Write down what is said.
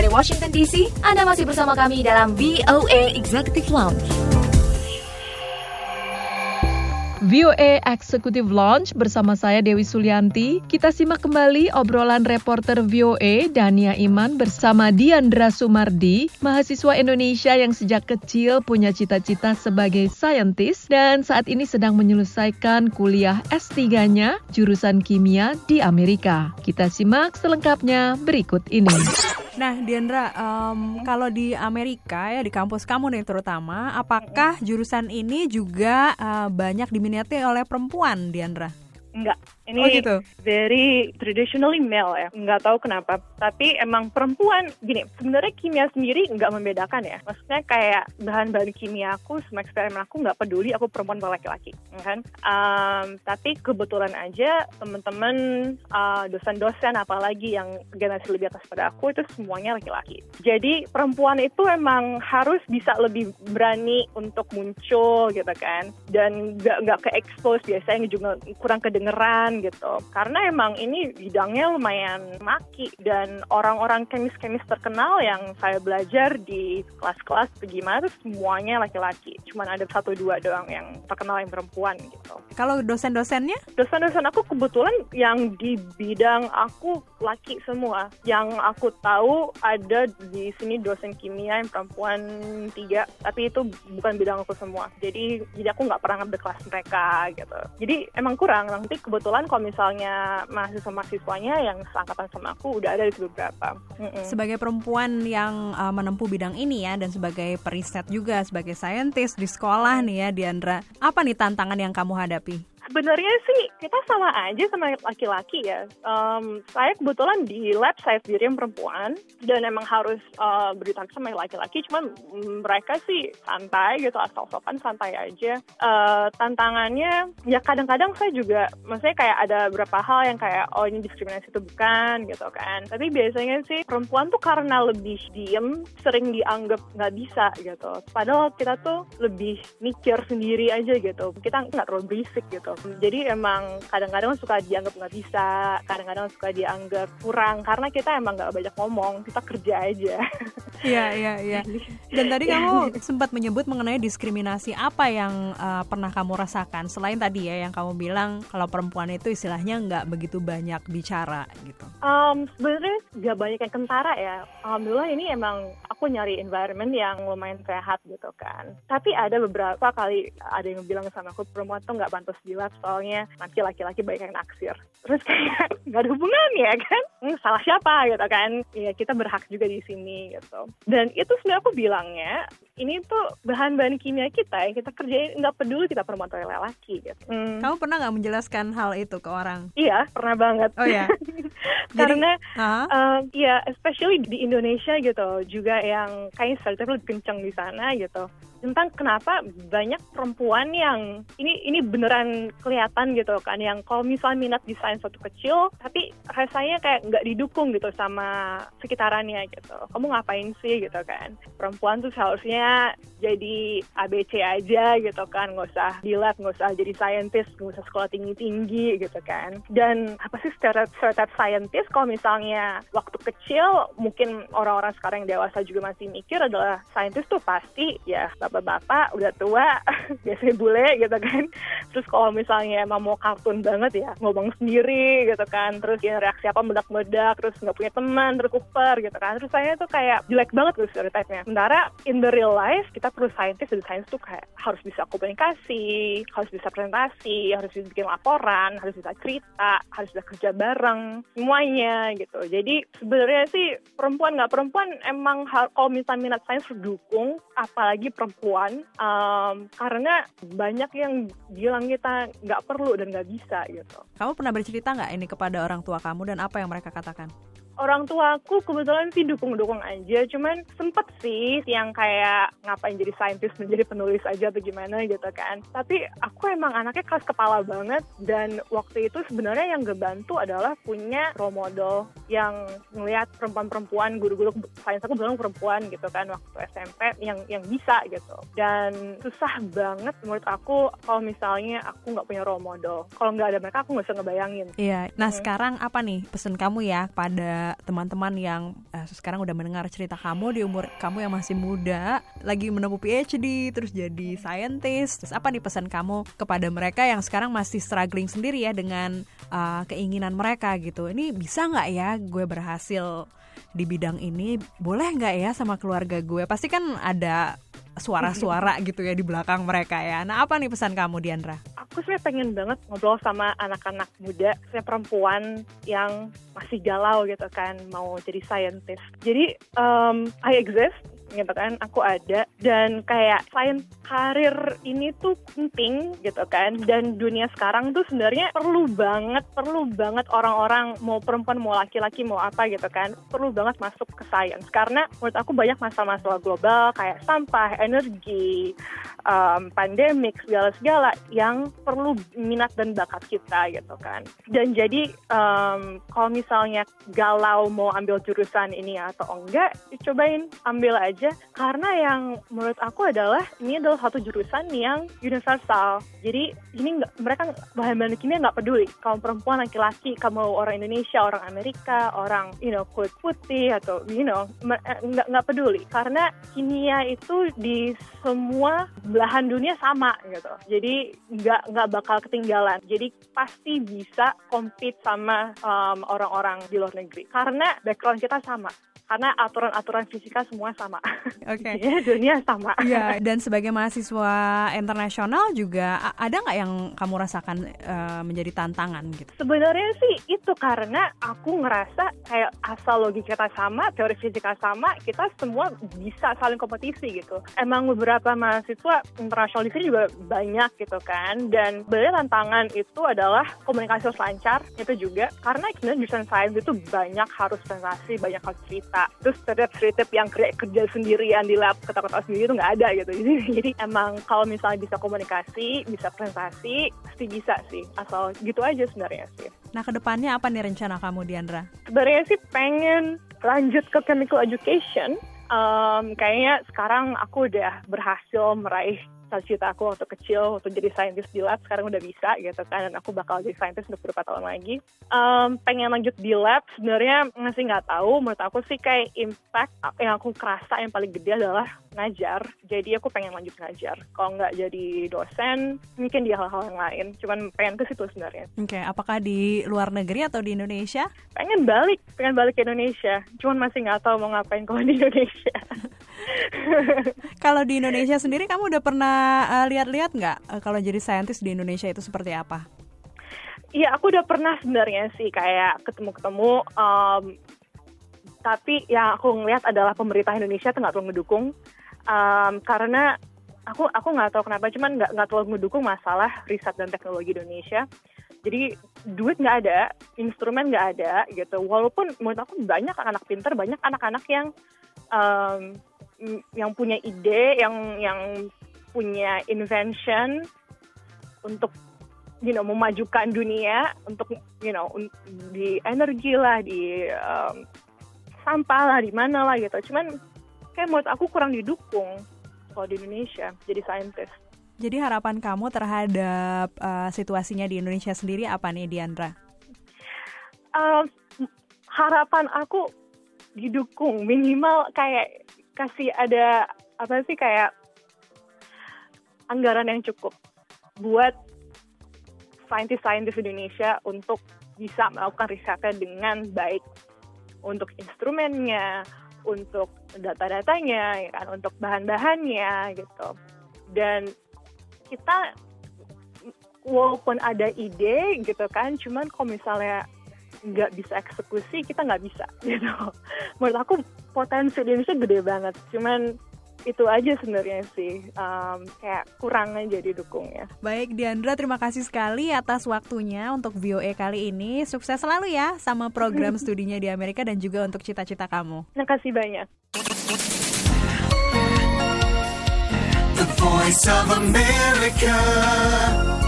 Washington DC. Anda masih bersama kami dalam VOA Executive Lounge. VOA Executive Lounge bersama saya Dewi Sulianti. Kita simak kembali obrolan reporter VOA Dania Iman bersama Diandra Sumardi, mahasiswa Indonesia yang sejak kecil punya cita-cita sebagai saintis dan saat ini sedang menyelesaikan kuliah S3-nya jurusan kimia di Amerika. Kita simak selengkapnya berikut ini. Nah, Diandra, kalau di Amerika ya di kampus kamu nih terutama, apakah jurusan ini juga banyak diminati oleh perempuan, Diandra? Enggak, ini gitu. Very traditionally male ya. Enggak tahu kenapa. Tapi emang perempuan, gini, sebenarnya kimia sendiri enggak membedakan ya. Maksudnya kayak bahan-bahan kimia aku, semua eksperimen aku enggak peduli aku perempuan atau laki-laki, kan? Tapi kebetulan aja teman-teman dosen-dosen apalagi yang generasi lebih atas pada aku itu semuanya laki-laki. Jadi perempuan itu emang harus bisa lebih berani untuk muncul gitu kan. Dan enggak ke-expose biasanya juga kurang kedengeran gitu. Karena emang ini bidangnya lumayan maki dan orang-orang kemis-kemis terkenal yang saya belajar di kelas-kelas bagaimana itu semuanya laki-laki. Cuman ada 1-2 doang yang terkenal yang perempuan gitu. Kalau dosen-dosennya? Dosen-dosen aku kebetulan yang di bidang aku laki semua. Yang aku tahu ada di sini dosen kimia yang perempuan 3, tapi itu bukan bidang aku semua. Jadi aku nggak pernah ngambil kelas mereka gitu. Jadi emang kurang. Nanti kebetulan kalau misalnya mahasiswa-mahasiswanya yang seangkatan sama aku udah ada di beberapa. Sebagai perempuan yang menempuh bidang ini ya dan sebagai periset juga, sebagai saintis di sekolah nih ya Diandra, apa nih tantangan yang kamu hadapi? Sebenarnya sih kita sama aja sama laki-laki ya. Saya kebetulan di lab saya sendiri yang perempuan dan emang harus berinteraksi sama laki-laki. Cuman mereka sih santai gitu, asal-asalkan santai aja. Tantangannya ya kadang-kadang saya juga, maksudnya kayak ada beberapa hal yang kayak ini diskriminasi itu bukan gitu kan. Tapi biasanya sih perempuan tuh karena lebih diem sering dianggap nggak bisa gitu. Padahal kita tuh lebih mikir sendiri aja gitu. Kita nggak terlalu berisik gitu. Jadi emang kadang-kadang suka dianggap nggak bisa, kadang-kadang suka dianggap kurang karena kita emang nggak banyak ngomong, kita kerja aja. Iya. Dan tadi kamu sempat menyebut mengenai diskriminasi apa yang pernah kamu rasakan selain tadi ya yang kamu bilang kalau perempuan itu istilahnya nggak begitu banyak bicara gitu. Sebenarnya nggak banyak yang kentara ya. Alhamdulillah ini emang aku nyari environment yang lumayan sehat gitu kan. Tapi ada beberapa kali ada yang bilang sama aku perempuan tuh nggak pantas di lab soalnya nanti laki-laki banyak yang naksir. Terus kayak nggak ada hubungan ya kan? Salah siapa gitu kan? Ya kita berhak juga di sini gitu. Dan itu sebenarnya aku bilangnya ini tuh bahan-bahan kimia kita yang kita kerjain nggak peduli kita perempuan atau laki gitu. Kamu pernah nggak menjelaskan hal itu ke orang? Iya, pernah banget. Oh ya. Karena ya especially di Indonesia gitu juga yang kayaknya stereotip lebih kencang di sana gitu. Tentang kenapa banyak perempuan yang ini beneran kelihatan gitu kan, yang kalau misalnya minat di sains waktu kecil tapi rasanya kayak nggak didukung gitu sama sekitarannya gitu. Kamu ngapain sih gitu kan? Perempuan tuh seharusnya jadi ABC aja gitu kan, nggak usah di lab, nggak usah jadi saintis, nggak usah sekolah tinggi-tinggi gitu kan. Dan apa sih stereotip saintis kalau misalnya waktu kecil mungkin orang-orang sekarang yang dewasa juga masih mikir adalah saintis tuh pasti ya bapak-bapak udah tua biasanya bule gitu kan. Terus kalau misalnya emang mau kartun banget ya ngomong sendiri gitu kan, terus ya reaksi apa meledak-meledak, terus nggak punya teman, terus kuper gitu kan. Terus saya tuh kayak jelek banget tuh stereotipnya. Sementara in the real life kita perlu saintis, dan sains tuh kayak harus bisa komunikasi, harus bisa presentasi, harus bisa bikin laporan, harus bisa cerita, harus bisa kerja bareng, semuanya gitu. Jadi sebenarnya sih perempuan nggak perempuan emang kalau misalnya minat sains dukung, apalagi perempuan karena banyak yang bilang kita nggak perlu dan nggak bisa gitu. Kamu pernah bercerita nggak ini kepada orang tua kamu dan apa yang mereka katakan? Orang tua aku kebetulan sih dukung-dukung aja, cuman sempet sih yang kayak ngapain jadi saintis menjadi penulis aja atau gimana gitu kan. Tapi aku emang anaknya keras kepala banget, dan waktu itu sebenarnya yang ngebantu adalah punya role model yang ngelihat perempuan-perempuan, guru-guru sains aku bilang perempuan gitu kan waktu SMP yang bisa gitu. Dan susah banget menurut aku kalau misalnya aku nggak punya role model. Kalau nggak ada mereka aku nggak bisa ngebayangin. Iya. Nah sekarang apa nih pesan kamu ya pada juga teman-teman yang sekarang udah mendengar cerita kamu di umur kamu yang masih muda, lagi menempuh PhD, terus jadi scientist. Terus apa nih pesan kamu kepada mereka yang sekarang masih struggling sendiri ya dengan keinginan mereka gitu? Ini bisa nggak ya gue berhasil di bidang ini? Boleh nggak ya sama keluarga gue? Pasti kan ada suara-suara gitu ya di belakang mereka ya. Nah, apa nih pesan kamu, Diandra? Aku sebenarnya pengen banget ngobrol sama anak-anak muda, saya perempuan yang masih galau gitu kan, mau jadi scientist. Jadi, I exist, gitu kan, aku ada, dan kayak science karir ini tuh penting gitu kan, dan dunia sekarang tuh sebenarnya perlu banget orang-orang, mau perempuan mau laki-laki mau apa gitu kan, perlu banget masuk ke science, karena menurut aku banyak masalah-masalah global kayak sampah, energi, pandemik, segala-segala yang perlu minat dan bakat kita gitu kan. Dan jadi kalau misalnya galau mau ambil jurusan ini atau enggak, cobain ambil aja, karena yang menurut aku adalah ini adalah satu jurusan yang universal. Jadi ini mereka bahan-bahan kimia nggak peduli kamu perempuan, laki-laki, kamu orang Indonesia, orang Amerika, orang kulit putih atau nggak peduli, karena kimia itu di semua belahan dunia sama gitu. Jadi nggak bakal ketinggalan. Jadi pasti bisa compete sama orang-orang di luar negeri karena background kita sama. Karena aturan-aturan fisika semua sama. Oke. Ya, dunia sama. Iya, dan sebagai mahasiswa internasional juga ada nggak yang kamu rasakan menjadi tantangan gitu? Sebenarnya sih itu karena aku ngerasa kayak asal logika kita sama, teori fisika sama, kita semua bisa saling kompetisi gitu. Emang beberapa mahasiswa internasional di sini juga banyak gitu kan. Dan sebenarnya tantangan itu adalah komunikasi harus lancar, itu juga. Karena sebenarnya jurusan sains itu banyak harus presentasi, banyak harus cerita. Terus stereotip yang kerja sendirian di lab ketawa-ketawa sendiri itu nggak ada gitu. Jadi emang kalau misalnya bisa komunikasi, bisa presentasi, pasti bisa sih. Asal gitu aja sebenarnya sih. Nah, kedepannya apa nih rencana kamu, Diandra? Sebenarnya sih pengen lanjut ke chemical education. Kayaknya sekarang aku udah berhasil meraih cita-cita aku waktu kecil, waktu jadi saintis di lab, sekarang udah bisa gitu kan, dan aku bakal jadi saintis untuk beberapa tahun lagi. Pengen lanjut di lab, sebenarnya masih nggak tahu. Menurut aku sih kayak impact yang aku kerasa yang paling gede adalah ngajar. Jadi aku pengen lanjut ngajar. Kalau nggak jadi dosen, mungkin di hal-hal yang lain. Cuman pengen ke situ sebenarnya. Oke, apakah di luar negeri atau di Indonesia? Pengen balik ke Indonesia. Cuman masih nggak tahu mau ngapain kalau di Indonesia. Kalau di Indonesia sendiri, kamu udah pernah lihat-lihat nggak kalau jadi saintis di Indonesia itu seperti apa? Iya, aku udah pernah sebenarnya sih kayak ketemu-ketemu. Tapi yang aku ngeliat adalah pemerintah Indonesia tuh nggak terlalu ngedukung. Karena aku nggak tahu kenapa, cuman nggak terlalu ngedukung masalah riset dan teknologi Indonesia. Jadi duit nggak ada, instrumen nggak ada gitu. Walaupun menurut aku banyak anak pintar, banyak anak-anak yang punya ide, yang punya invention untuk memajukan dunia, untuk di energi lah, di sampah lah, di mana lah gitu. Cuman kayak menurut aku kurang didukung kalau di Indonesia jadi saintis. Jadi harapan kamu terhadap situasinya di Indonesia sendiri apa nih, Diandra? Harapan aku didukung, minimal kayak kasih ada kayak anggaran yang cukup buat saintis-saintis Indonesia untuk bisa melakukan risetnya dengan baik, untuk instrumennya, untuk data-datanya, ya kan, untuk bahan-bahannya gitu. Dan kita walaupun ada ide gitu kan, cuman kalau misalnya nggak bisa eksekusi, kita nggak bisa gitu. Menurut aku potensi di Indonesia gede banget, cuman itu aja sebenarnya sih, kayak kurang aja didukungnya. Baik, Diandra, terima kasih sekali atas waktunya untuk VOA kali ini. Sukses selalu ya sama program studinya di Amerika dan juga untuk cita-cita kamu. Terima kasih banyak. The Voice of America.